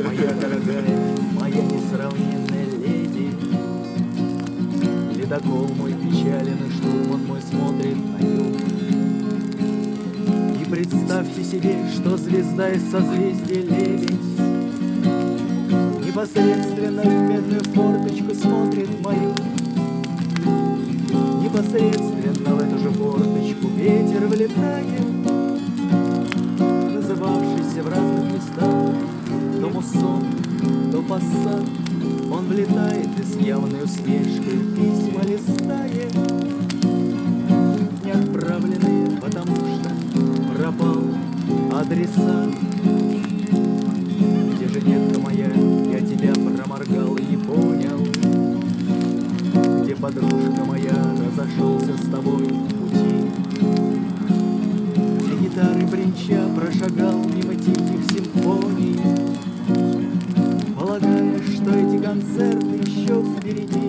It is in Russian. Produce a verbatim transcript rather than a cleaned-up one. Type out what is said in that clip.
Моя дорогая, моя несравненная леди, ледокол мой печален, и штурман мой смотрит на юг. И представьте себе, что звезда из созвездия Лебедь непосредственно в медную форточку смотрит мою. Непосредственно в эту же форточку ветер влетает, называвшийся в разных местах то муссон, то пассат. Он влетает и с явной усмешкой письма листает, не отправленные, потому что пропал адресат. Где же, детка моя, я тебя проморгал и не понял? Где, подружка моя, разошелся с тобой в пути? Где гитары бренча прошагал мимо тихих симфоний, полагая, что эти концерты еще впереди?